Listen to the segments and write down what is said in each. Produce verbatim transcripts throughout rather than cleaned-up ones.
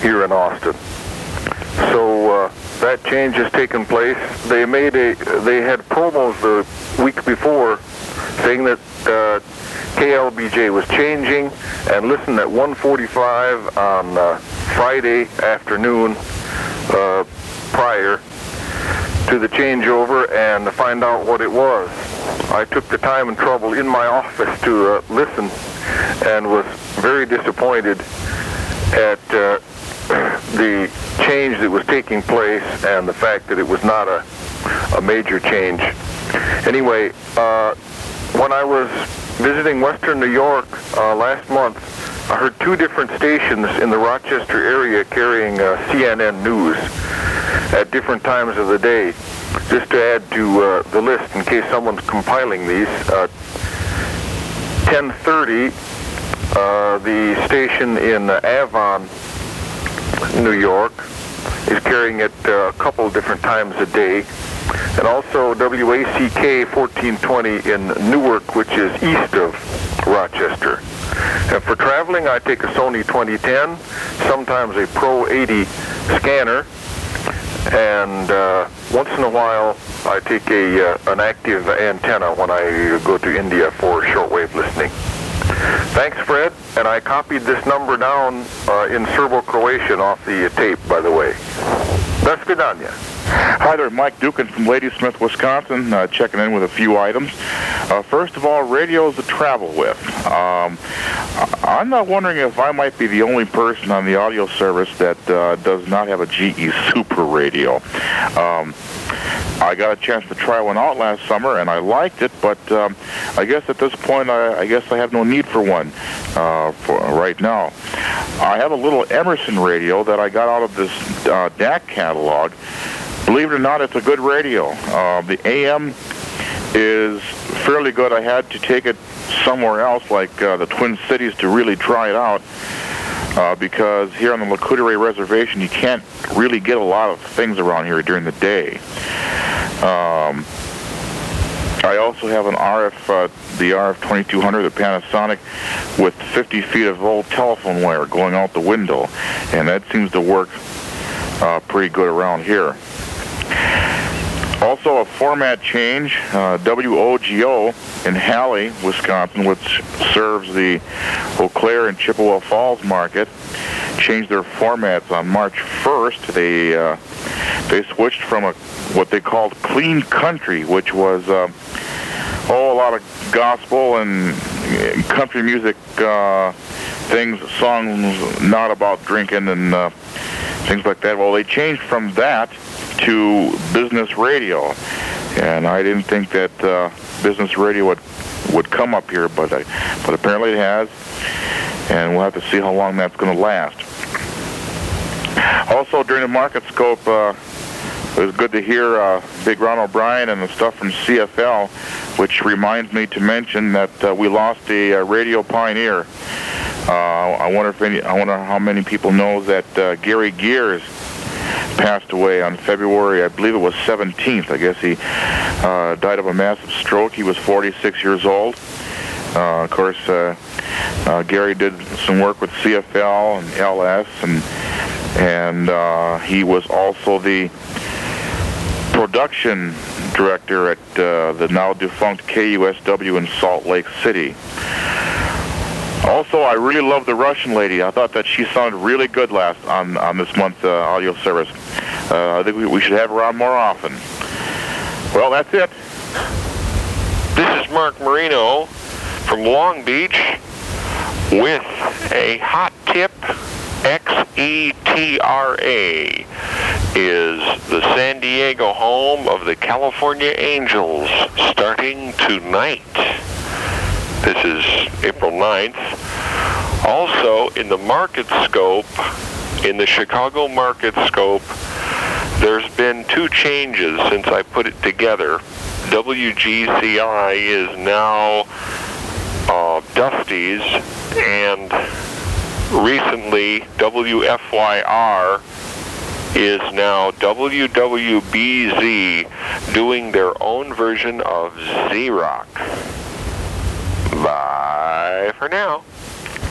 here in Austin. So uh, that change has taken place. They made a, they had promos the week before saying that uh, K L B J was changing, and listen at one forty-five on uh, Friday afternoon uh, prior to the changeover and to find out what it was. I took the time and trouble in my office to uh, listen and was very disappointed at uh, the change that was taking place and the fact that it was not a, a major change. Anyway, uh, when I was visiting Western New York uh, last month, I heard two different stations in the Rochester area carrying uh, C N N News at different times of the day. Just to add to uh, the list in case someone's compiling these, uh, ten thirty, uh, the station in uh, Avon, New York, is carrying it uh, a couple different times a day. And also W A C K fourteen twenty in Newark, which is east of Rochester. And for traveling, I take a Sony twenty ten, sometimes a Pro eighty scanner, and uh, once in a while I take a uh, an active antenna when I go to India for shortwave listening. Thanks, Fred, and I copied this number down uh, in Serbo-Croatian off the tape, by the way. Do svidaniya. Hi there, Mike Dukin from Ladysmith, Wisconsin, uh, checking in with a few items. Uh, first of all, radios to travel with. Um, I'm not wondering if I might be the only person on the audio service that uh, does not have a G E Super radio. Um, I got a chance to try one out last summer, and I liked it, but um, I guess at this point, I, I guess I have no need for one uh, for right now. I have a little Emerson radio that I got out of this uh, D A C catalog. Believe it or not, it's a good radio. Uh, the A M is fairly good. I had to take it somewhere else, like uh, the Twin Cities, to really try it out, uh, because here on the Lac-Courte Reservation, you can't really get a lot of things around here during the day. Um, I also have an R F, uh, the R F twenty-two hundred, the Panasonic, with fifty feet of old telephone wire going out the window, and that seems to work uh, pretty good around here. Also, a format change, uh, W O G O in Halley, Wisconsin, which serves the Eau Claire and Chippewa Falls market, changed their formats on March first. They uh, they switched from a what they called clean country, which was uh, oh a lot of gospel and country music uh, things, songs not about drinking and uh, things like that. Well, they changed from that to business radio, and I didn't think that uh, business radio would would come up here, but I, but apparently it has, and we'll have to see how long that's going to last. Also, during the market scope, uh, it was good to hear uh, Big Ron O'Brien and the stuff from C F L, which reminds me to mention that uh, we lost a, a radio pioneer. Uh, I wonder if any, I wonder how many people know that uh, Gary Gears passed away on February, I believe it was seventeenth. I guess he uh, died of a massive stroke. He was forty-six years old. Uh, of course, uh, uh, Gary did some work with C F L and L S, and and uh, he was also the production director at uh, the now defunct K U S W in Salt Lake City. Also, I really love the Russian lady. I thought that she sounded really good last on on this month's uh, audio service. Uh, I think we, we should have her on more often. Well, that's it. This is Mark Marino from Long Beach with a hot tip. X E T R A is the San Diego home of the California Angels starting tonight. This is April ninth. Also, in the market scope, in the Chicago market scope, there's been two changes since I put it together. W G C I is now uh, Dusty's, and recently W F Y R is now W W B Z, doing their own version of Z-Rock. Bye for now.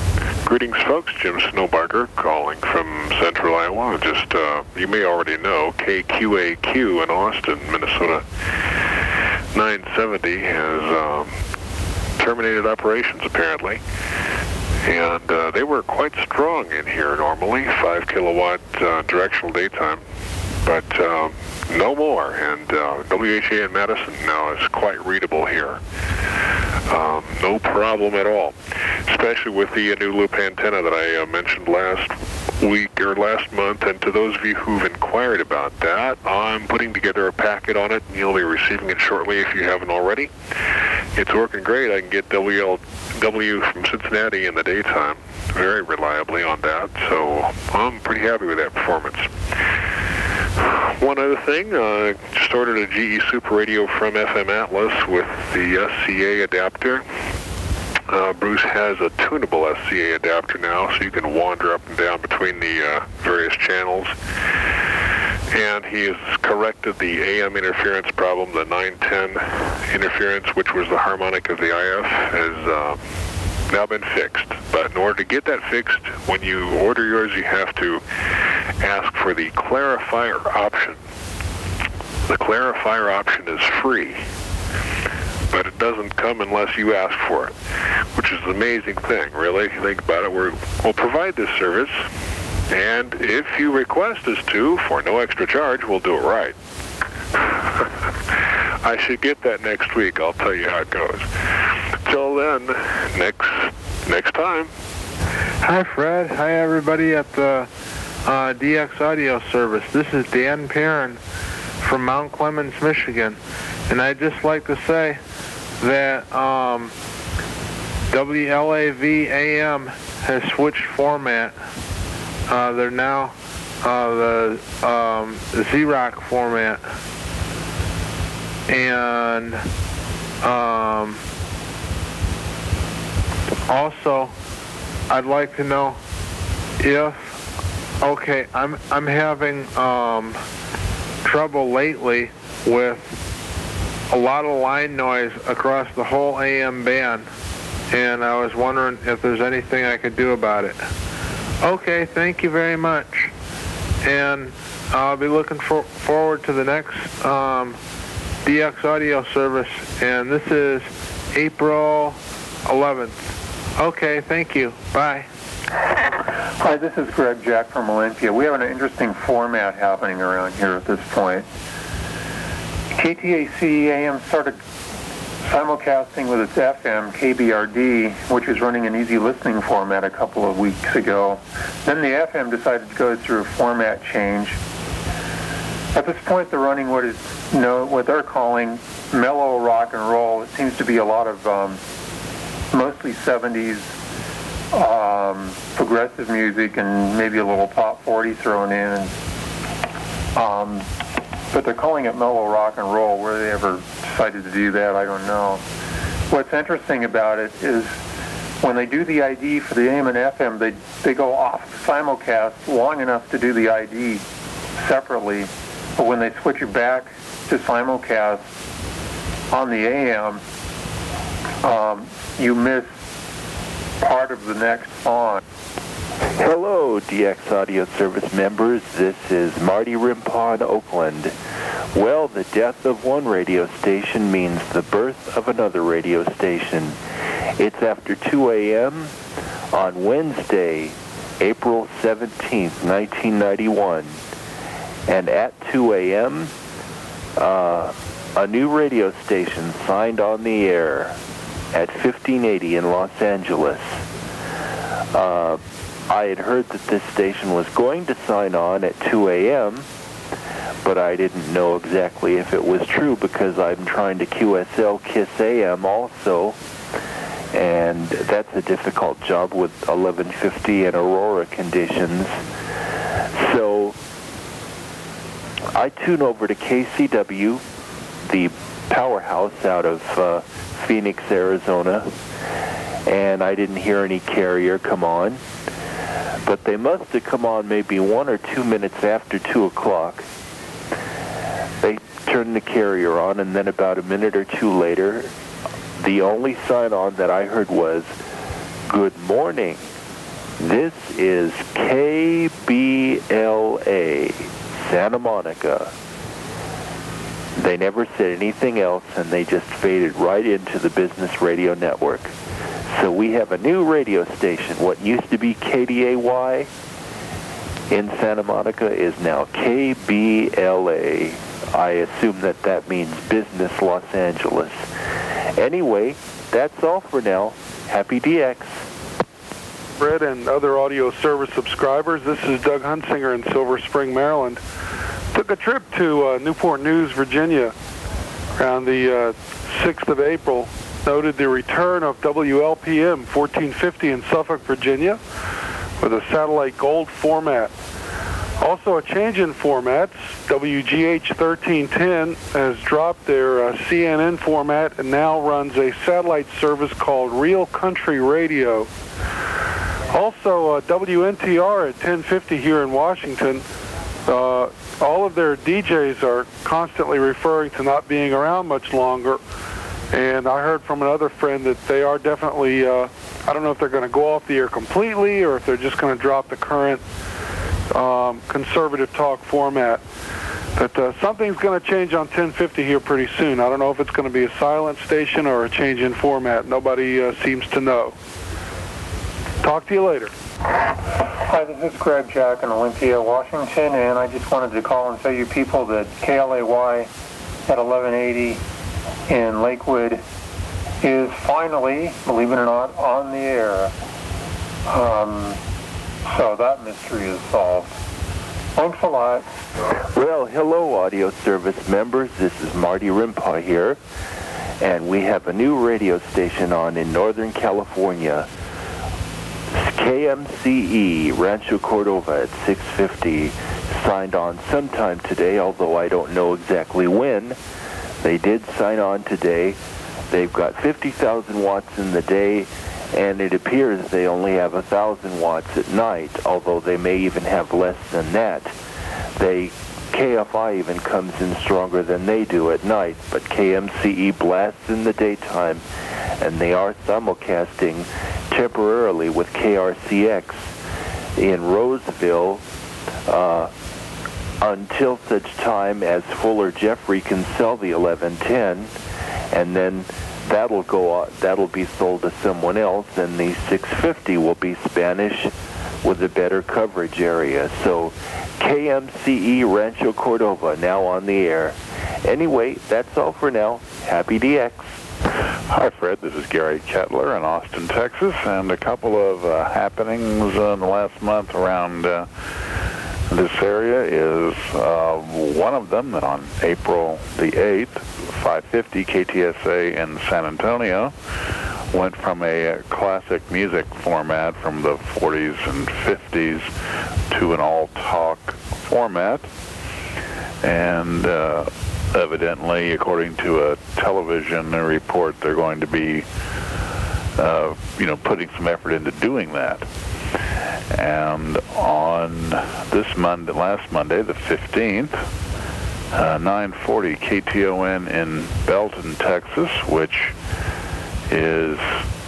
Greetings, folks. Jim Snowbarger calling from Central Iowa. Just, uh, you may already know, K Q A Q in Austin, Minnesota nine seventy has um, terminated operations, apparently. And uh, they were quite strong in here normally, five kilowatt uh, directional daytime, but um, no more. And uh, W H A in Madison now is quite readable here. Um, no problem at all, especially with the uh, new loop antenna that I uh, mentioned last week or last month. And to those of you who've inquired about that, I'm putting together a packet on it, and you'll be receiving it shortly if you haven't already. It's working great. I can get W L W from Cincinnati in the daytime very reliably on that, so I'm pretty happy with that performance. One other thing, uh, just ordered a G E Super Radio from F M Atlas with the S C A adapter. Uh, Bruce has a tunable S C A adapter now, so you can wander up and down between the uh, various channels. And he has corrected the A M interference problem. The nine ten interference, which was the harmonic of the I F, has uh, now been fixed. But in order to get that fixed, when you order yours, you have to ask for the clarifier option. The clarifier option is free, but it doesn't come unless you ask for it, which is an amazing thing, really. If you think about it, we're, we'll provide this service, and if you request us to, for no extra charge, we'll do it right. I should get that next week. I'll tell you how it goes. Till then, next next time. Hi, Fred. Hi, everybody at the uh, D X Audio Service. This is Dan Perrin from Mount Clemens, Michigan. And I'd just like to say that um, W L A V A M has switched format. Uh, they're now uh, the um, Z-Rock format. And um, also, I'd like to know if, okay, I'm I'm having um, trouble lately with a lot of line noise across the whole A M band, and I was wondering if there's anything I could do about it. Okay, thank you very much, and I'll be looking for, forward to the next um, D X Audio Service, and this is April eleventh. Okay, thank you. Bye. Hi, this is Greg Jack from Olympia. We have an interesting format happening around here at this point. K T A C A M started simulcasting with its F M, K B R D, which was running an easy listening format a couple of weeks ago. Then the F M decided to go through a format change. At this point, they're running what is you know, what they're calling mellow rock and roll. It seems to be a lot of um, mostly seventies um, progressive music and maybe a little top forty thrown in. Um, but they're calling it mellow rock and roll. Where they ever decided to do that, I don't know. What's interesting about it is when they do the I D for the A M and F M, they they go off simulcast long enough to do the I D separately, but when they switch it back to simulcast on the A M, um, you miss part of the next song. Hello, D X Audio Service members. This is Marty Rimpon, Oakland. Well, the death of one radio station means the birth of another radio station. It's after two a.m. on Wednesday, April seventeenth, nineteen ninety-one. And at two a.m., uh, a new radio station signed on the air at fifteen eighty in Los Angeles. Uh, I had heard that this station was going to sign on at two a.m., but I didn't know exactly if it was true because I'm trying to Q S L KISS A M also, and that's a difficult job with eleven fifty and Aurora conditions. So I tune over to K C W, the powerhouse out of uh, Phoenix, Arizona, and I didn't hear any carrier come on. But they must have come on maybe one or two minutes after two o'clock. They turned the carrier on, and then about a minute or two later, the only sign-on that I heard was, "Good morning." This is K B L A, Santa Monica. They never said anything else, and they just faded right into the Business Radio Network. So we have a new radio station. What used to be K D A Y in Santa Monica is now K B L A. I assume that that means Business Los Angeles. Anyway, that's all for now. Happy D X. Fred and other audio service subscribers, this is Doug Hunsinger in Silver Spring, Maryland. Took a trip to uh, Newport News, Virginia around the uh, sixth of April. Noted the return of W L P M fourteen fifty in Suffolk, Virginia with a satellite gold format. Also a change in formats. W G H thirteen ten has dropped their uh, C N N format and now runs a satellite service called Real Country Radio. Also, uh, W N T R at ten fifty here in Washington, uh, all of their D Js are constantly referring to not being around much longer. And I heard from another friend that they are definitely, uh, I don't know if they're going to go off the air completely or if they're just going to drop the current um, conservative talk format. But uh, something's going to change on ten fifty here pretty soon. I don't know if it's going to be a silent station or a change in format. Nobody uh, seems to know. Talk to you later. Hi, this is Greg Jack in Olympia, Washington, and I just wanted to call and tell you people that K L A Y at eleven eighty in Lakewood is finally, believe it or not, on the air. Um, so that mystery is solved. Thanks a lot. Well, hello, audio service members. This is Marty Rimpaw here, and we have a new radio station on in Northern California. K M C E, Rancho Cordova at six fifty, signed on sometime today, although I don't know exactly when. They did sign on today. They've got fifty thousand watts in the day, and it appears they only have one thousand watts at night, although they may even have less than that. They, K F I even comes in stronger than they do at night, but K M C E blasts in the daytime, and they are simulcasting temporarily with K R C X in Roseville uh, until such time as Fuller Jeffrey can sell the eleven ten, and then that'll go on, that'll be sold to someone else, and the six fifty will be Spanish with a better coverage area. So K M C E Rancho Cordova now on the air. Anyway, that's all for now. Happy D X. Hi, Fred. This is Gary Kettler in Austin, Texas, and a couple of uh, happenings uh, in the last month around uh, this area is uh, one of them that on April the eighth, five fifty K T S A in San Antonio went from a classic music format from the forties and fifties to an all-talk format, and uh, evidently, according to a television report, they're going to be, uh, you know, putting some effort into doing that. And on this Monday, last Monday, the fifteenth, uh, nine forty K T O N in Belton, Texas, which is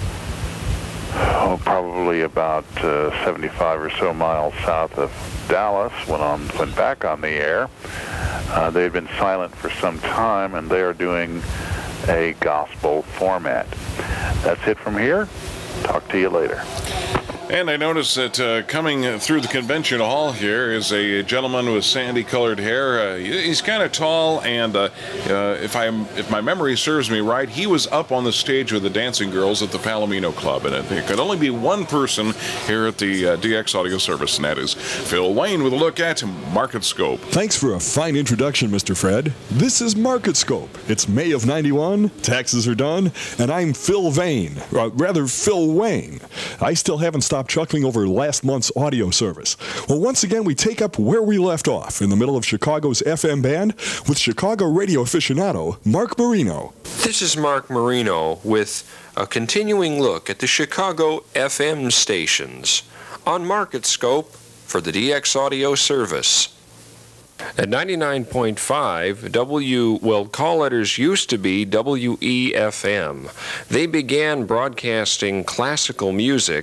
oh, probably about uh, seventy-five or so miles south of Dallas, went on, went back on the air. Uh, they've been silent for some time, and they are doing a gospel format. That's it from here. Talk to you later. And I noticed that uh, coming through the convention hall here is a gentleman with sandy-colored hair. Uh, he's kind of tall, and uh, uh, if I if my memory serves me right, he was up on the stage with the dancing girls at the Palomino Club, and there could only be one person here at the uh, D X Audio Service, and that is Phil Wayne with a look at Market Scope. Thanks for a fine introduction, Mister Fred. This is Market Scope. It's May of ninety-one, taxes are done, and I'm Phil Vane, or rather Phil Wayne. I still haven't stopped chuckling over last month's audio service. Well, once again, we take up where we left off in the middle of Chicago's F M band with Chicago radio aficionado Mark Marino. This is Mark Marino with a continuing look at the Chicago F M stations on Market Scope for the D X Audio Service. At ninety-nine point five, W, well, call letters used to be W E F M. They began broadcasting classical music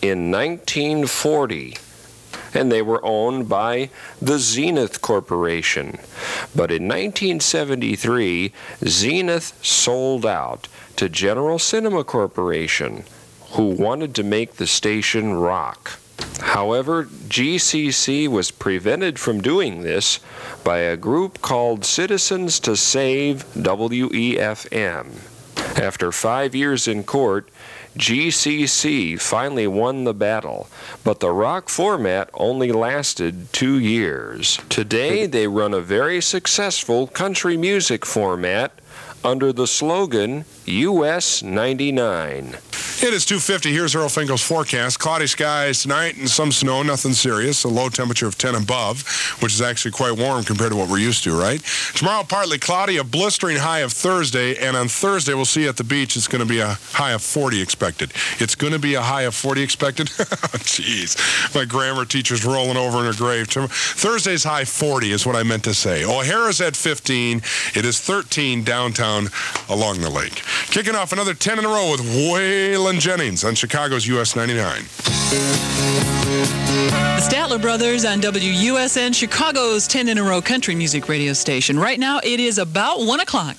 in nineteen forty, and they were owned by the Zenith Corporation. But in nineteen seventy-three, Zenith sold out to General Cinema Corporation, who wanted to make the station rock. However, G C C was prevented from doing this by a group called Citizens to Save W E F M. After five years in court, G C C finally won the battle, but the rock format only lasted two years. Today, they run a very successful country music format under the slogan U S ninety-nine. It is two fifty. Here's Earl Finkel's forecast. Cloudy skies tonight and some snow, nothing serious. A low temperature of ten above, which is actually quite warm compared to what we're used to, right? Tomorrow, partly cloudy, a blistering high of Thursday, and on Thursday, we'll see at the beach, it's going to be a high of forty expected. It's going to be a high of forty expected? Jeez. My grammar teacher's rolling over in her grave. Thursday's high forty is what I meant to say. O'Hara's at fifteen. It is thirteen downtown along the lake. Kicking off another ten in a row with Waylon Jennings on Chicago's U S ninety-nine. The Statler Brothers on W U S N, Chicago's ten in a row country music radio station. Right now it is about one o'clock.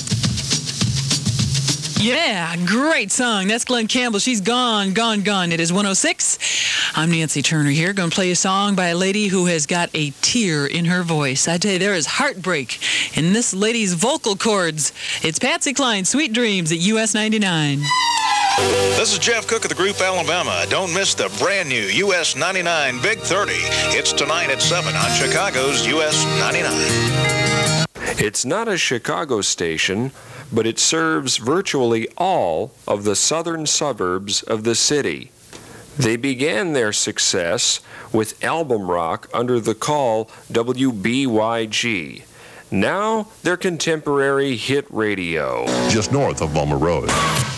Yeah, great song. That's Glenn Campbell. She's gone, gone, gone. It is one oh six. I'm Nancy Turner here, going to play a song by a lady who has got a tear in her voice. I tell you, there is heartbreak in this lady's vocal cords. It's Patsy Cline, Sweet Dreams at U S ninety-nine. This is Jeff Cook of the Group Alabama. Don't miss the brand new U S ninety-nine Big thirty. It's tonight at seven on Chicago's U S ninety-nine. It's not a Chicago station, but it serves virtually all of the southern suburbs of the city. They began their success with album rock under the call W B Y G. Now they're contemporary hit radio. Just north of Bulmer Road.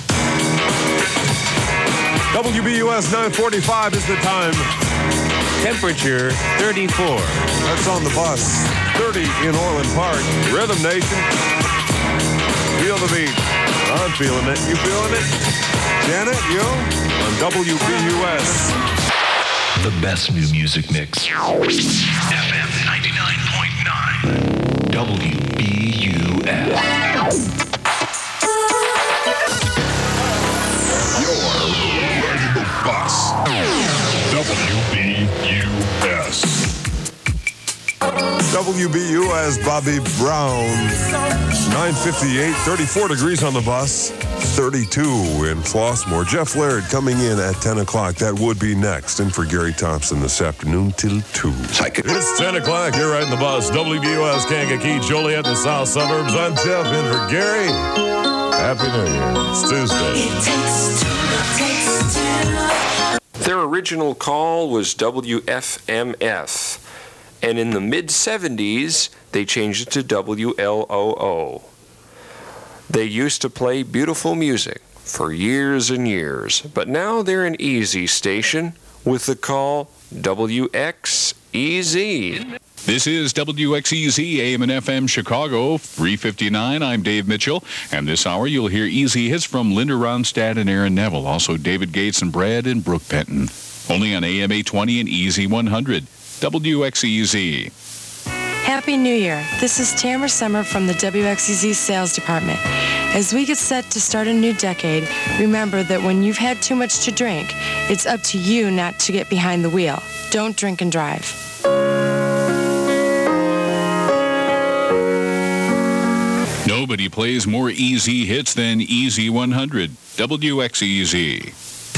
W B U S nine forty-five is the time. Temperature thirty-four. That's on the bus. thirty in Orland Park. Rhythm Nation. Feel the beat. I'm feeling it. You feeling it? Janet, you? On W B U S. The best new music mix. F M ninety-nine point nine. W B U S. Bus. W B U S. W B U S Bobby Brown. nine fifty-eight, thirty-four degrees on the bus. thirty-two in Flossmoor. Jeff Laird coming in at ten o'clock. That would be next. And for Gary Thompson this afternoon till two. It's ten o'clock. You're riding the bus. W B U S Kankakee, Joliet, the south suburbs. I'm Jeff in for Gary. Happy New Year. It's Tuesday. Their original call was W F M F, and in the mid seventies, they changed it to W L O O. They used to play beautiful music for years and years, but now they're an easy station with the call W X E Z. This is W X E Z A M and F M Chicago, three fifty-nine. I'm Dave Mitchell, and this hour you'll hear easy hits from Linda Ronstadt and Aaron Neville, also David Gates and Brad and Brooke Penton. Only on A M eight twenty and E Z one hundred. W X E Z. Happy New Year. This is Tamara Summer from the W X E Z Sales Department. As we get set to start a new decade, remember that when you've had too much to drink, it's up to you not to get behind the wheel. Don't drink and drive. Nobody plays more easy hits than E Z one hundred. W X E Z.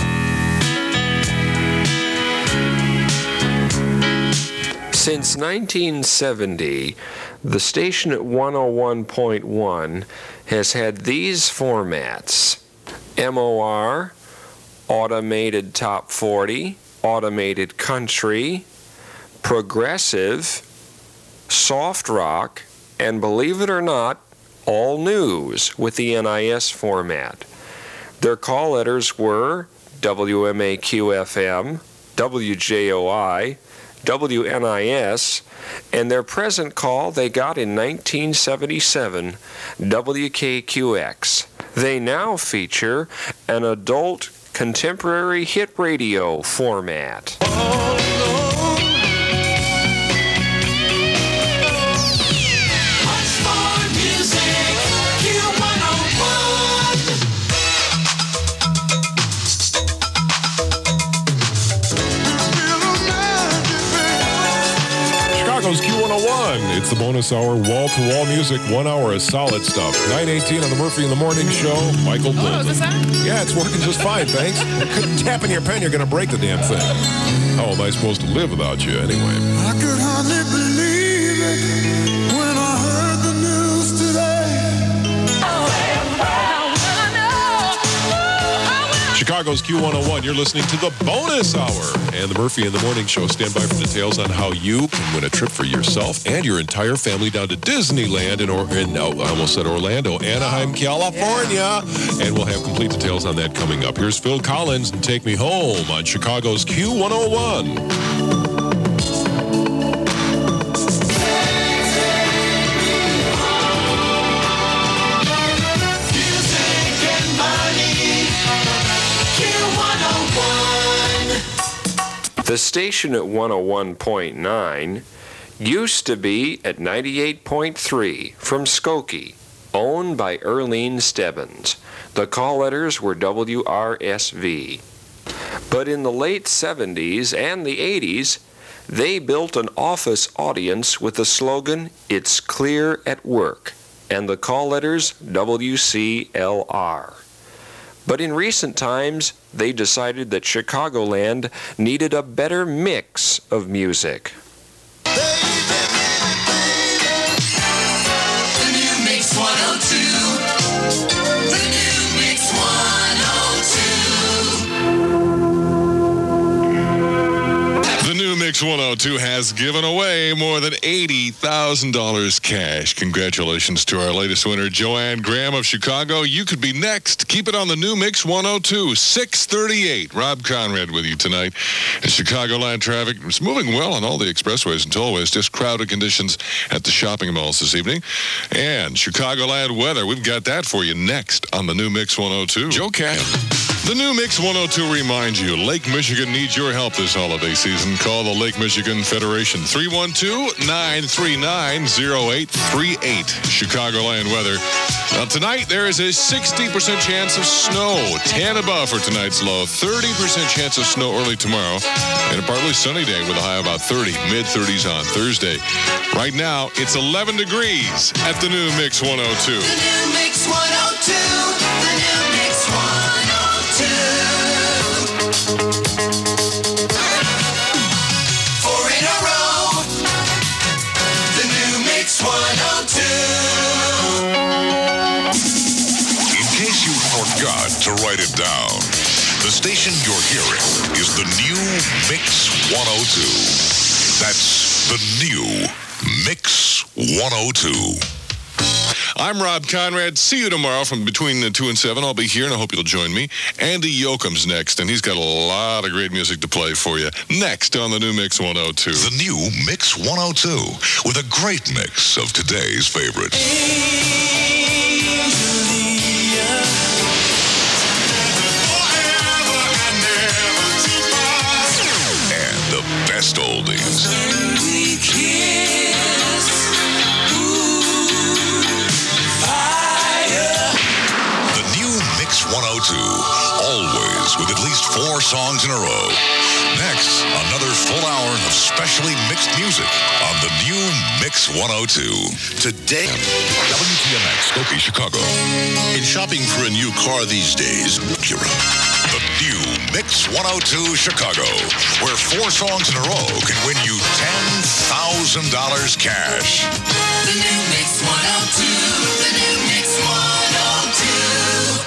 Since nineteen seventy, the station at one oh one point one has had these formats: M O R, Automated Top forty, Automated Country, Progressive, Soft Rock, and believe it or not, All News with the N I S format. Their call letters were W M A Q F M, W J O I, W N I S, and their present call they got in nineteen seventy-seven, W K Q X. They now feature an adult contemporary hit radio format. Chicago's Q one oh one. It's the bonus hour, wall-to-wall music, one hour of solid stuff. nine eighteen on the Murphy in the Morning Show. Michael Bolton. Oh, is this on? Yeah, it's working just fine, thanks. Tapping your pen, you're going to break the damn thing. How am I supposed to live without you anyway? I could hardly believe it when I heard the news today. Chicago's Q one oh one. You're listening to the bonus hour and the Murphy in the Morning Show. Stand by for details on how you can win a trip for yourself and your entire family down to Disneyland in, or- in oh, I almost said Orlando, Anaheim, California. And we'll have complete details on that coming up. Here's Phil Collins and Take Me Home on Chicago's Q one oh one. The station at one oh one point nine used to be at ninety-eight point three from Skokie, owned by Erlene Stebbins. The call letters were W R S V. But in the late seventies and the eighties, they built an office audience with the slogan, "It's clear at work," and the call letters W C L R. But in recent times, they decided that Chicagoland needed a better mix of music. The new Mix one oh two. The new Mix one oh two. The new Mix one oh two has given away more than eighty thousand dollars cash. Congratulations to our latest winner, Joanne Graham of Chicago. You could be next. Keep it on the new Mix one oh two, six thirty-eight. Rob Conrad with you tonight. And Chicagoland traffic is moving well on all the expressways and tollways. Just crowded conditions at the shopping malls this evening. And Chicagoland weather, we've got that for you next on the new Mix one oh two. Joe Cat. The new Mix one oh two reminds you, Lake Michigan needs your help this holiday season. Call the Lake Michigan Federation, three one two, nine three nine, zero eight three eight. Chicagoland weather. Now tonight, there is a sixty percent chance of snow. ten above for tonight's low. thirty percent chance of snow early tomorrow. And a partly sunny day with a high of about thirty. mid thirties on Thursday. Right now, it's eleven degrees at the new Mix one oh two. The new Mix one oh two. The new Mix one oh two. Four in a row. The new Mix one oh two. In case you forgot to write it down, the station you're hearing is the new Mix one oh two. That's the new Mix one oh two. I'm Rob Conrad. See you tomorrow from between the two and seven. I'll be here, and I hope you'll join me. Andy Yoakum's next, and he's got a lot of great music to play for you. Next on the new Mix one oh two. The new Mix one oh two with a great mix of today's favorites. And the best oldies. one oh two, always with at least four songs in a row. Next, another full hour of specially mixed music on the new Mix one oh two. Today, W T M X, Skokie, Chicago. In shopping for a new car these days, Acura. The new Mix one oh two Chicago, where four songs in a row can win you ten thousand dollars cash. The new Mix one oh two. The new Mix one oh two.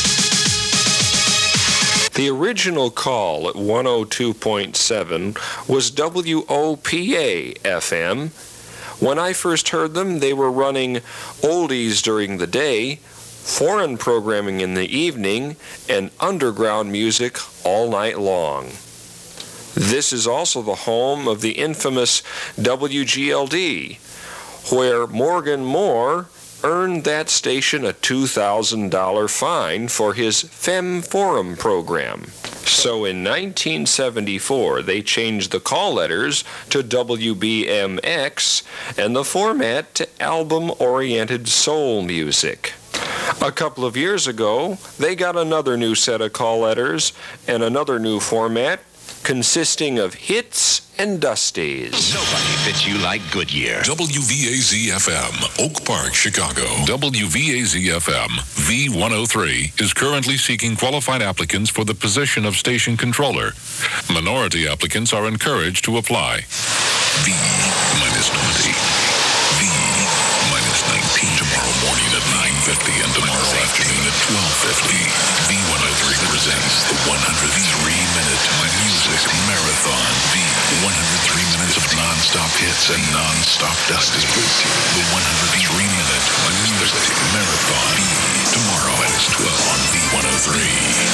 The original call at one oh two point seven was W O P A F M. When I first heard them, they were running oldies during the day, foreign programming in the evening, and underground music all night long. This is also the home of the infamous W G L D, where Morgan Moore earned that station a two thousand dollars fine for his Fem Forum program. So in nineteen seventy-four, they changed the call letters to W B M X and the format to album-oriented soul music. A couple of years ago, they got another new set of call letters and another new format consisting of hits and dusties. Nobody fits you like Goodyear. W V A Z F M, Oak Park, Chicago. W V A Z F M, V one oh three, is currently seeking qualified applicants for the position of station controller. Minority applicants are encouraged to apply. V minus twenty. V minus nineteen. Tomorrow morning at nine fifty and tomorrow afternoon at twelve fifty. V one oh three presents the one hundred three minute Music Marathon. V one hundred three minutes of non-stop hits and non-stop dusties. The one hundred three minute Music Marathon. Tomorrow at twelve on V one oh three.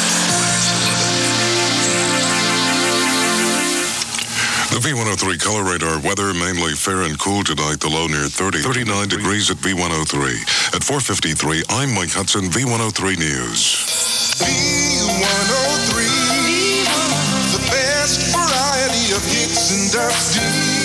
The V one oh three Color Radar weather, mainly fair and cool tonight, the low near thirty. thirty-nine degrees at V one oh three. At four fifty-three, I'm Mike Hudson, V one oh three News. V one oh three, the best variety of hits and dusties.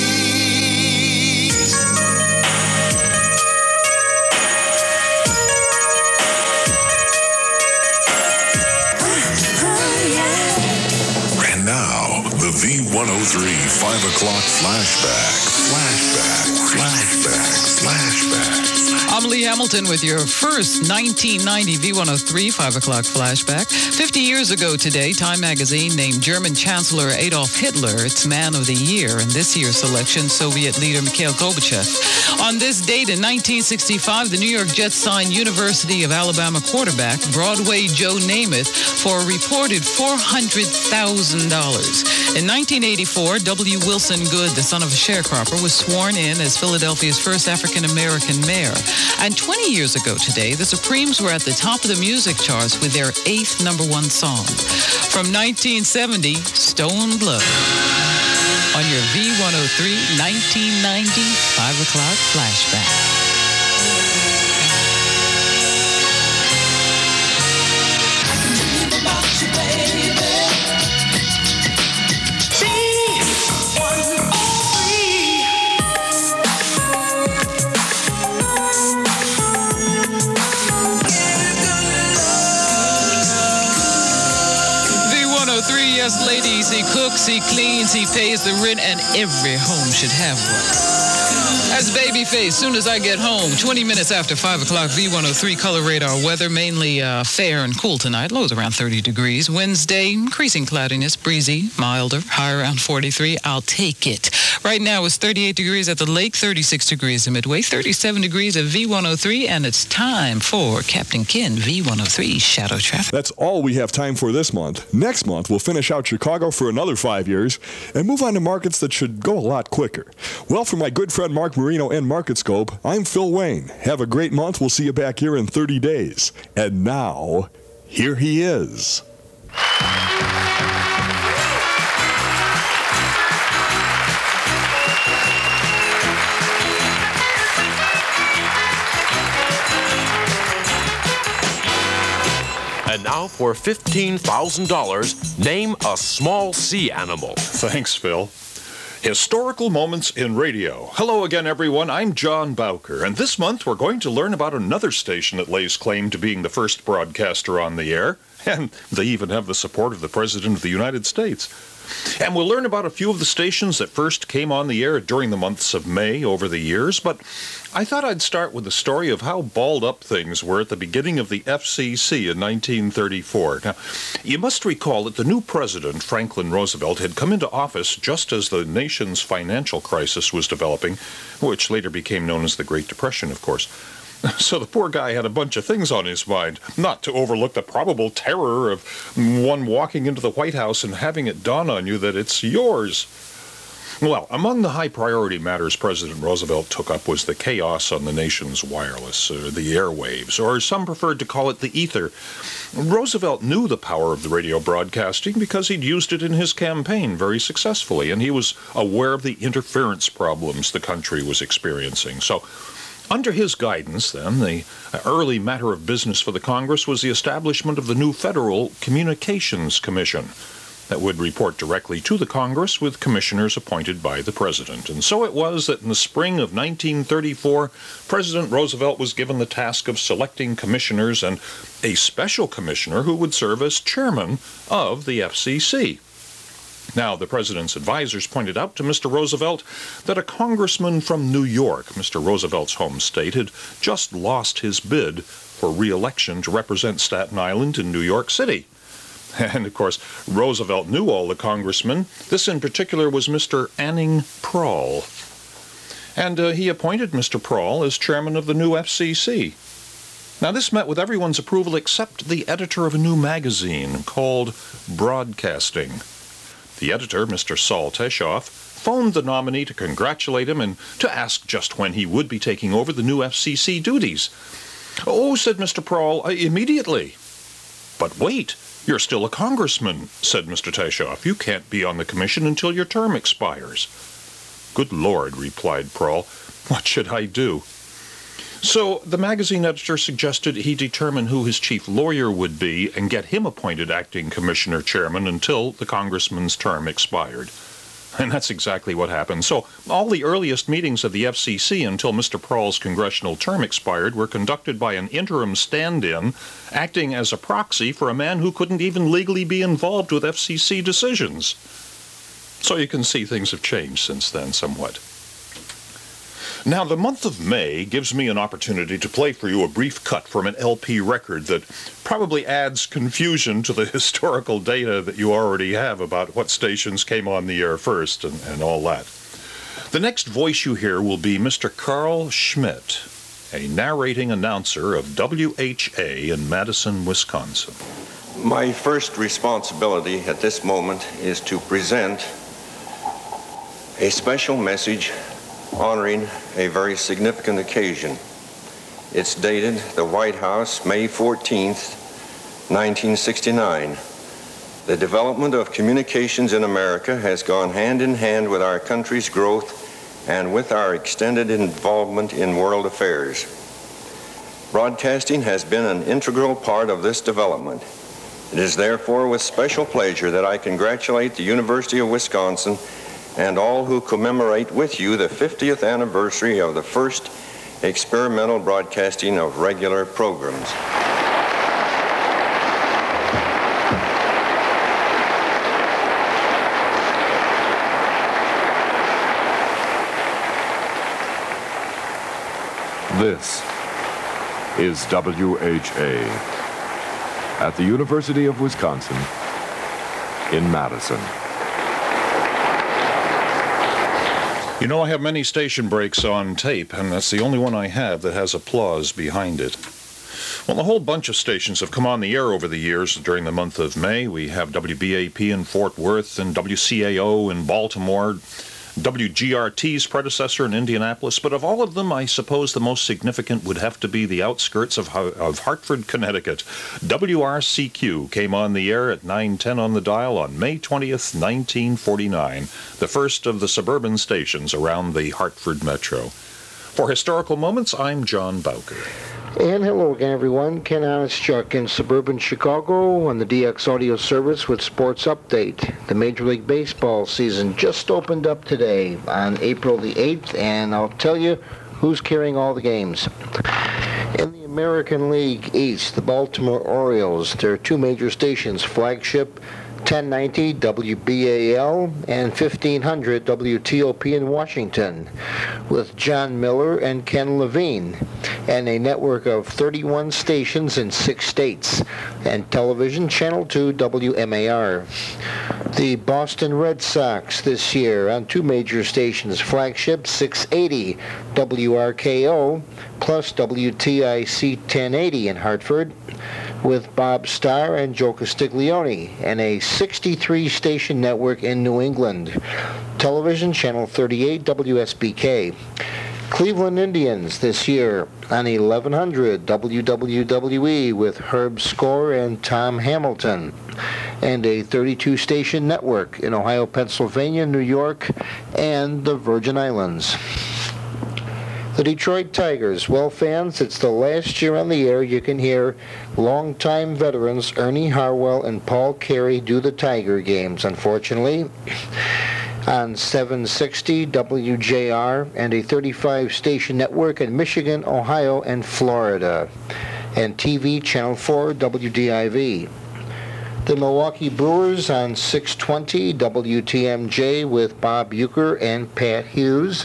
And now, the V one oh three five o'clock flashback. Flashback, flashback, flashback. I'm Lee Hamilton with your first nineteen ninety V one oh three five o'clock flashback. fifty years ago today, Time magazine named German Chancellor Adolf Hitler its Man of the Year, in this year's selection, Soviet leader Mikhail Gorbachev. On this date in nineteen sixty-five, the New York Jets signed University of Alabama quarterback Broadway Joe Namath for a reported four hundred thousand dollars. In nineteen eighty-four, W. Wilson Good, the son of a sharecropper, was sworn in as Philadelphia's first African-American mayor. And twenty years ago today, the Supremes were at the top of the music charts with their eighth number one song. From nineteen seventy, Stone Blood. On your V one oh three nineteen ninety five o'clock flashback. Yes, ladies, he cooks, he cleans, he pays the rent, and every home should have one. As Babyface, soon as I get home, twenty minutes after five o'clock, V one oh three Color Radar weather, mainly uh, fair and cool tonight, lows around thirty degrees. Wednesday, increasing cloudiness, breezy, milder, high around forty-three. I'll take it. Right now it's thirty-eight degrees at the lake, thirty-six degrees at Midway, thirty-seven degrees at V one oh three, and it's time for Captain Ken, V one oh three Shadow Traffic. That's all we have time for this month. Next month, we'll finish out Chicago for another five years and move on to markets that should go a lot quicker. Well, for my good friend Mark Marino and MarketScope, I'm Phil Wayne. Have a great month. We'll see you back here in thirty days. And now, here he is. And now for fifteen thousand dollars, name a small sea animal. Thanks, Phil. Historical Moments in Radio. Hello again, everyone. I'm John Bowker, and this month we're going to learn about another station that lays claim to being the first broadcaster on the air, and they even have the support of the President of the United States. And we'll learn about a few of the stations that first came on the air during the months of May over the years, but I thought I'd start with the story of how balled up things were at the beginning of the F C C in nineteen thirty-four. Now, you must recall that the new president, Franklin Roosevelt, had come into office just as the nation's financial crisis was developing, which later became known as the Great Depression, of course. So the poor guy had a bunch of things on his mind, not to overlook the probable terror of one walking into the White House and having it dawn on you that it's yours. Well, among the high-priority matters President Roosevelt took up was the chaos on the nation's wireless, or the airwaves, or some preferred to call it the ether. Roosevelt knew the power of the radio broadcasting because he'd used it in his campaign very successfully, and he was aware of the interference problems the country was experiencing. So Under his guidance, then, the early matter of business for the Congress was the establishment of the new Federal Communications Commission that would report directly to the Congress with commissioners appointed by the President. And so it was that in the spring of nineteen thirty-four, President Roosevelt was given the task of selecting commissioners and a special commissioner who would serve as chairman of the F C C. Now, the President's advisors pointed out to Mister Roosevelt that a congressman from New York, Mister Roosevelt's home state, had just lost his bid for re-election to represent Staten Island in New York City. And, of course, Roosevelt knew all the congressmen. This in particular was Mister Anning Prohl. And uh, he appointed Mister Prohl as chairman of the new F C C. Now, this met with everyone's approval except the editor of a new magazine called Broadcasting. The editor, Mister Saul Teshoff, phoned the nominee to congratulate him and to ask just when he would be taking over the new F C C duties. "Oh," said Mister Prohl, uh, "immediately." "But wait, you're still a congressman," said Mister Teshoff. "You can't be on the commission until your term expires." "Good Lord," replied Prohl, "what should I do?" So the magazine editor suggested he determine who his chief lawyer would be and get him appointed acting commissioner chairman until the congressman's term expired. And that's exactly what happened. So all the earliest meetings of the F C C until Mister Prohl's congressional term expired were conducted by an interim stand-in acting as a proxy for a man who couldn't even legally be involved with F C C decisions. So you can see things have changed since then somewhat. Now, the month of May gives me an opportunity to play for you a brief cut from an L P record that probably adds confusion to the historical data that you already have about what stations came on the air first and, and all that. The next voice you hear will be Mister Carl Schmidt, a narrating announcer of W H A in Madison, Wisconsin. My first responsibility at this moment is to present a special message honoring a very significant occasion. It's dated the White House, May fourteenth, nineteen sixty-nine. The development of communications in America has gone hand in hand with our country's growth and with our extended involvement in world affairs. Broadcasting has been an integral part of this development. It is therefore with special pleasure that I congratulate the University of Wisconsin and all who commemorate with you the fiftieth anniversary of the first experimental broadcasting of regular programs. This is W H A at the University of Wisconsin in Madison. You know, I have many station breaks on tape, and that's the only one I have that has applause behind it. Well, a whole bunch of stations have come on the air over the years during the month of May. We have W B A P in Fort Worth and W C A O in Baltimore, W G R T's predecessor in Indianapolis, but of all of them, I suppose the most significant would have to be the outskirts of, of Hartford, Connecticut. W R C Q came on the air at nine ten on the dial on May twentieth, nineteen forty-nine, the first of the suburban stations around the Hartford metro. For Historical Moments, I'm John Bowker. And hello again, everyone. Ken Honestchuk in suburban Chicago on the D X Audio Service with Sports Update. The Major League Baseball season just opened up today on April the eighth, and I'll tell you who's carrying all the games. In the American League East, the Baltimore Orioles, there are two major stations, Flagship ten ninety W B A L and fifteen hundred W T O P in Washington, with John Miller and Ken Levine, and a network of thirty-one stations in six states, and television channel two W M A R. The Boston Red Sox this year on two major stations, Flagship six eighty W R K O plus W T I C ten eighty in Hartford, with Bob Starr and Joe Castiglione, and a sixty-three station network in New England. Television channel thirty-eight W S B K. Cleveland Indians this year on eleven hundred W W W E with Herb Score and Tom Hamilton, and a thirty-two station network in Ohio, Pennsylvania, New York, and the Virgin Islands. The Detroit Tigers. Well, fans, it's the last year on the air you can hear longtime veterans Ernie Harwell and Paul Carey do the Tiger games, unfortunately, on seven sixty W J R and a thirty-five station network in Michigan, Ohio, and Florida, and T V Channel four W D I V. The Milwaukee Brewers on six twenty W T M J with Bob Euchre and Pat Hughes,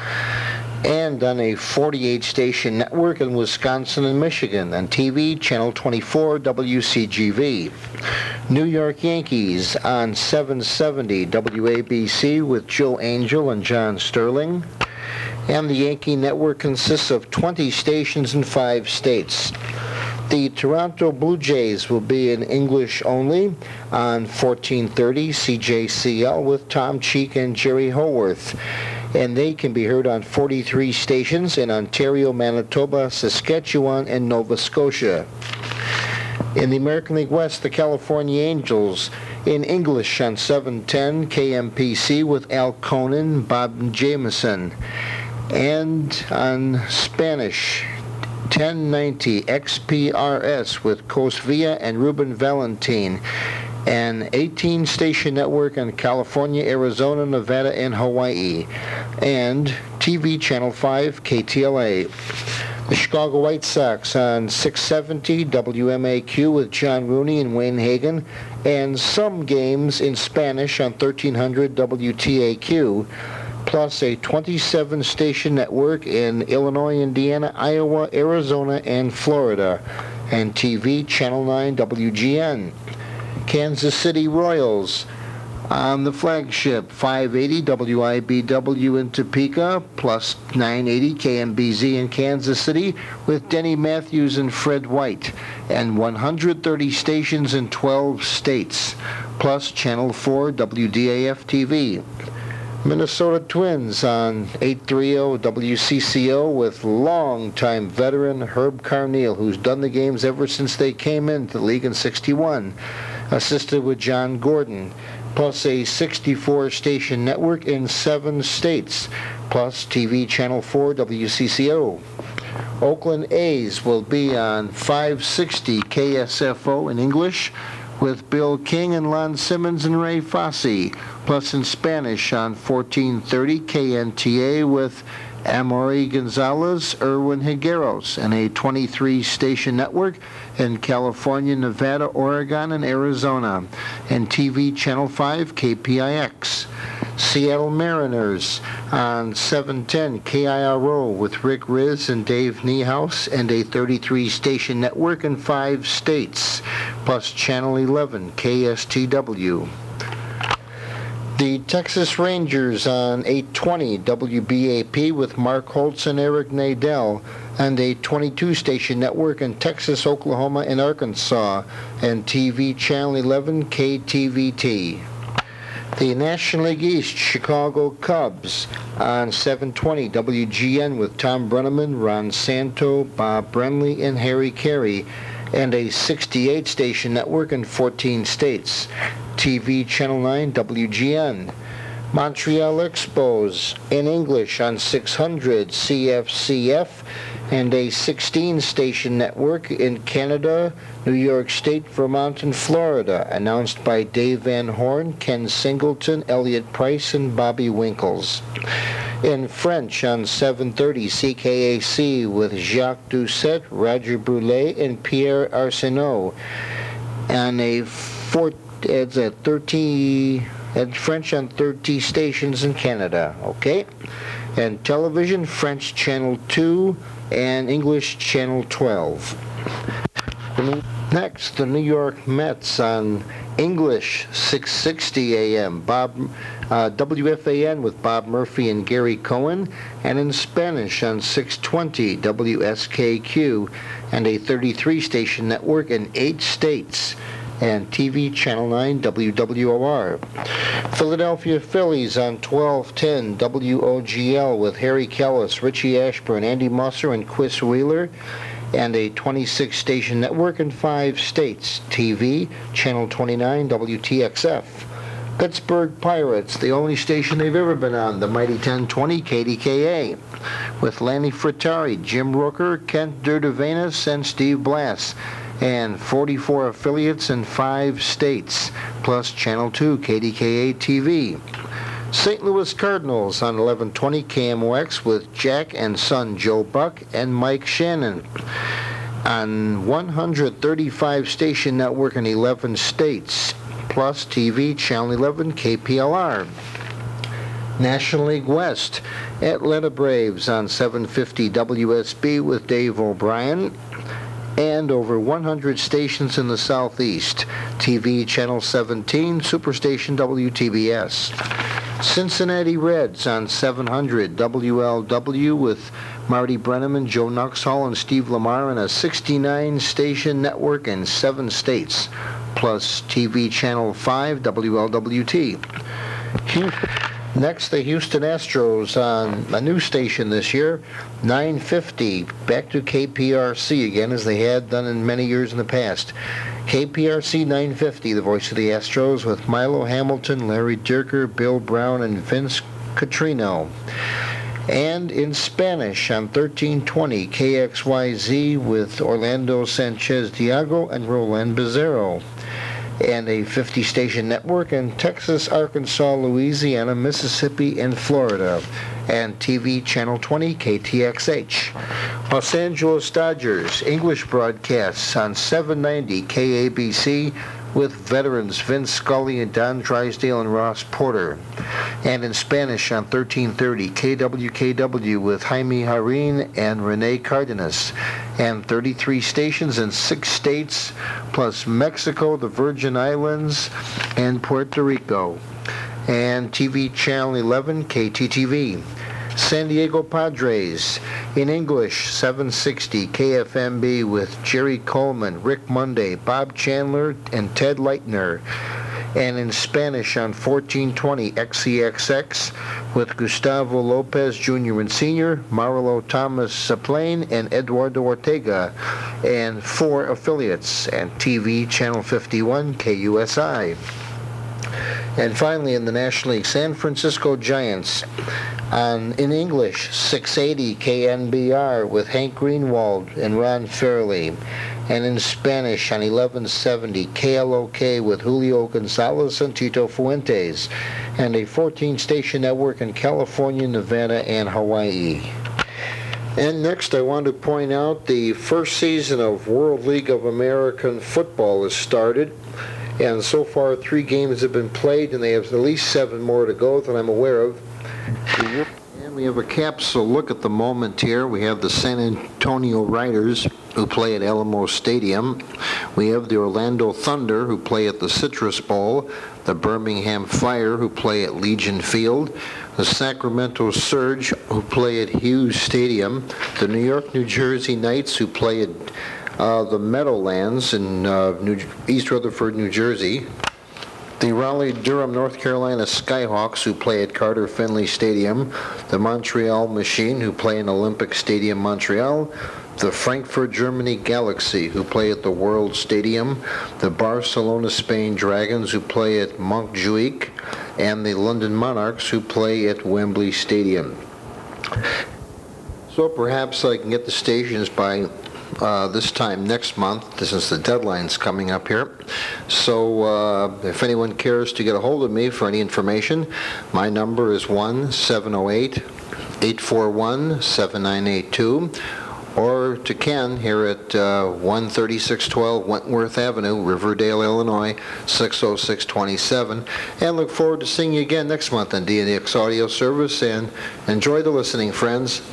and on a forty-eight station network in Wisconsin and Michigan, and T V Channel twenty-four W C G V. New York Yankees on seven seventy W A B C with Joe Angel and John Sterling, and the Yankee network consists of twenty stations in five states. The Toronto Blue Jays will be in English only on fourteen thirty C J C L with Tom Cheek and Jerry Howarth, and they can be heard on forty-three stations in Ontario, Manitoba, Saskatchewan, and Nova Scotia. In the American League West, the California Angels in English on seven ten K M P C with Al Conan, Bob Jameson, and on Spanish, ten ninety X P R S with Cos Villa and Ruben Valentin, an eighteen station network in California, Arizona, Nevada, and Hawaii, and T V Channel five K T L A. The Chicago White Sox on six seventy W M A Q with John Rooney and Wayne Hagan, and some games in Spanish on thirteen hundred W T A Q, plus a twenty-seven station network in Illinois, Indiana, Iowa, Arizona, and Florida, and T V Channel nine W G N. Kansas City Royals on the flagship five eighty W I B W in Topeka, plus nine eighty K M B Z in Kansas City with Denny Matthews and Fred White, and one hundred thirty stations in twelve states, plus Channel four W D A F T V. Minnesota Twins on eight thirty W C C O with longtime veteran Herb Carneal, who's done the games ever since they came into the league in sixty-one, assisted with John Gordon, plus a sixty-four station network in seven states, plus T V Channel four W C C O. Oakland A's will be on five sixty K S F O in English with Bill King and Lon Simmons and Ray Fosse, plus in Spanish on fourteen thirty K N T A with Amory Gonzalez, Erwin Higueros, and a twenty-three station network in California, Nevada, Oregon, and Arizona, and T V Channel five K P I X. Seattle Mariners on seven ten K I R O with Rick Riz and Dave Niehaus, and a thirty-three station network in five states, plus Channel eleven K S T W. The Texas Rangers on eight twenty W B A P with Mark Holtz and Eric Nadel, and a twenty-two station network in Texas, Oklahoma, and Arkansas, and T V Channel eleven K T V T. The National League East Chicago Cubs on seven twenty W G N with Tom Brenneman, Ron Santo, Bob Brenly, and Harry Carey, and a sixty-eight station network in fourteen states, T V Channel nine W G N. Montreal Expos in English on six hundred C F C F, and a sixteen station network in Canada, New York State, Vermont, and Florida, announced by Dave Van Horn, Ken Singleton, Elliot Price, and Bobby Winkles. In French on seven thirty C K A C with Jacques Doucet, Roger Brulé, and Pierre Arsenault, and a four, it's a thirty, and French on thirty stations in Canada, okay? And television, French Channel two and English Channel twelve. Next, the New York Mets on English, six sixty A M, Bob, uh, W F A N with Bob Murphy and Gary Cohen, and in Spanish on six twenty W S K Q, and a thirty-three station network in eight states, and T V Channel nine W W O R. Philadelphia Phillies on twelve ten W O G L with Harry Kellis, Richie Ashburn, Andy Musser, and Chris Wheeler, and a twenty-six station network in five states, T V Channel twenty-nine W T X F. Pittsburgh Pirates, the only station they've ever been on, the mighty ten twenty K D K A, with Lanny Frittari, Jim Rooker, Kent Durdevanus, and Steve Blass, and forty-four affiliates in five states, plus Channel two K D K A T V. Saint Louis Cardinals on eleven twenty K M O X with Jack and son Joe Buck and Mike Shannon. On one hundred thirty-five station network in eleven states, plus T V Channel eleven K P L R. National League West, Atlanta Braves on seven fifty W S B with Dave O'Brien, and over one hundred stations in the Southeast, T V Channel seventeen, Superstation W T B S. Cincinnati Reds on seven hundred W L W with Marty Brenneman, Joe Nuxhall, and Steve Lamar on a sixty-nine station network in seven states, plus T V Channel five W L W T. Next, the Houston Astros on a new station this year, nine fifty, back to K P R C again, as they had done in many years in the past. K P R C nine fifty, the voice of the Astros, with Milo Hamilton, Larry Dierker, Bill Brown, and Vince Catrino. And in Spanish on thirteen twenty K X Y Z with Orlando Sanchez Diago and Roland Bizarro. And a fifty station network in Texas, Arkansas, Louisiana, Mississippi, and Florida. And T V Channel twenty K T X H. Los Angeles Dodgers, English broadcasts on seven ninety K A B C with veterans Vince Scully and Don Drysdale and Ross Porter. And in Spanish on thirteen thirty K W K W with Jaime Harin and Rene Cardenas. And thirty-three stations in six states, plus Mexico, the Virgin Islands, and Puerto Rico. And T V Channel eleven K T T V. San Diego Padres in English, seven sixty K F M B with Jerry Coleman, Rick Monday, Bob Chandler, and Ted Leitner. And in Spanish on fourteen twenty X C X X with Gustavo Lopez Junior and Senior, Marlo Thomas Saplain, and Eduardo Ortega, and four affiliates, and T V Channel fifty-one K U S I. And finally, in the National League, San Francisco Giants on, in English, six eighty K N B R with Hank Greenwald and Ron Fairley. And in Spanish on eleven seventy K L O K with Julio Gonzalez and Tito Fuentes. And a fourteen station network in California, Nevada, and Hawaii. And next, I want to point out the first season of World League of American Football has started. And so far, three games have been played, and they have at least seven more to go that I'm aware of. And we have a capsule look at the moment here. We have the San Antonio Riders, who play at Alamo Stadium. We have the Orlando Thunder, who play at the Citrus Bowl. The Birmingham Fire, who play at Legion Field. The Sacramento Surge, who play at Hughes Stadium. The New York, New Jersey Knights, who play at Uh, the Meadowlands in uh, New, East Rutherford, New Jersey. The Raleigh-Durham, North Carolina Skyhawks, who play at Carter Finley Stadium. The Montreal Machine, who play in Olympic Stadium, Montreal. The Frankfurt, Germany Galaxy, who play at the World Stadium. The Barcelona, Spain Dragons, who play at Montjuic. And the London Monarchs, who play at Wembley Stadium. So perhaps I can get the stations by Uh, this time next month, since the deadline's coming up here. So uh, if anyone cares to get a hold of me for any information, my number is one seven zero eight, eight four one, seven nine eight two, or to Ken here at uh, one thirty-six twelve Wentworth Avenue, Riverdale, Illinois, six oh six two seven. And look forward to seeing you again next month on D X Audio Service, and enjoy the listening, friends.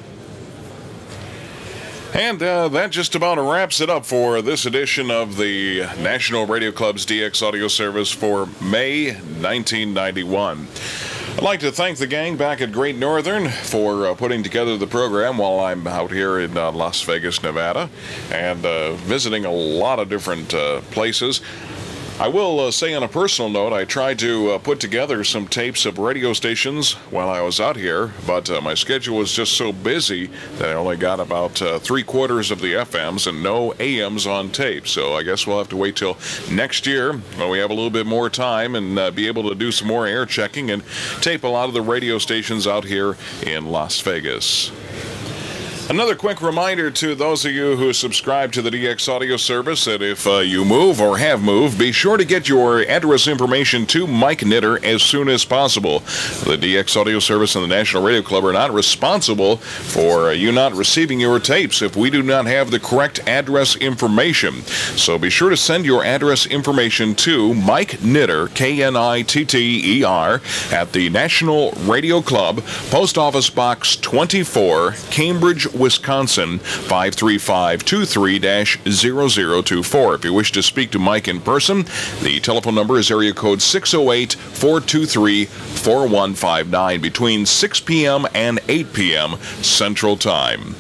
And uh, that just about wraps it up for this edition of the National Radio Club's D X Audio Service for May nineteen ninety-one. I'd like to thank the gang back at Great Northern for uh, putting together the program while I'm out here in uh, Las Vegas, Nevada, and uh, visiting a lot of different uh, places. I will uh, say on a personal note, I tried to uh, put together some tapes of radio stations while I was out here, but uh, my schedule was just so busy that I only got about uh, three quarters of the F Ms and no A Ms on tape. So I guess we'll have to wait till next year when we have a little bit more time and uh, be able to do some more air checking and tape a lot of the radio stations out here in Las Vegas. Another quick reminder to those of you who subscribe to the D X Audio Service that if uh, you move or have moved, be sure to get your address information to Mike Knitter as soon as possible. The D X Audio Service and the National Radio Club are not responsible for uh, you not receiving your tapes if we do not have the correct address information. So be sure to send your address information to Mike Knitter, K N I T T E R, at the National Radio Club, Post Office Box twenty-four, Cambridge, Wisconsin, five three five two three zero zero two four. If you wish to speak to Mike in person, the telephone number is area code six oh eight, four two three, four one five nine between six p.m. and eight p.m. Central Time.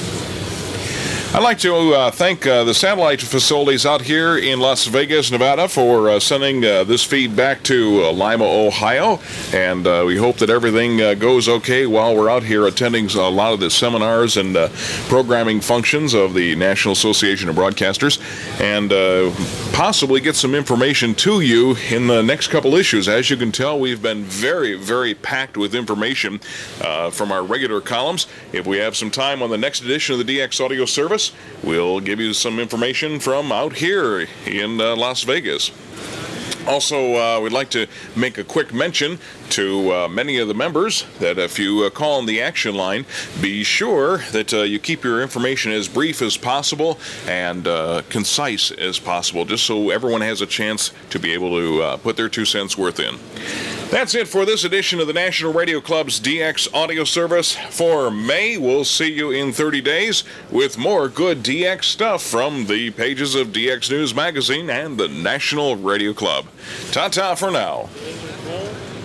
I'd like to uh, thank uh, the satellite facilities out here in Las Vegas, Nevada, for uh, sending uh, this feed back to uh, Lima, Ohio, and uh, we hope that everything uh, goes okay while we're out here attending a lot of the seminars and uh, programming functions of the National Association of Broadcasters, and uh, possibly get some information to you in the next couple issues. As you can tell, we've been very, very packed with information uh, from our regular columns. If we have some time on the next edition of the D X Audio Service, we'll give you some information from out here in uh, Las Vegas. Also, uh, we'd like to make a quick mention to uh, many of the members that if you uh, call on the action line, be sure that uh, you keep your information as brief as possible and uh, concise as possible, just so everyone has a chance to be able to uh, put their two cents worth in. That's it for this edition of the National Radio Club's D X Audio Service for May. We'll see you in thirty days with more good D X stuff from the pages of D X News Magazine and the National Radio Club. Ta-ta for now.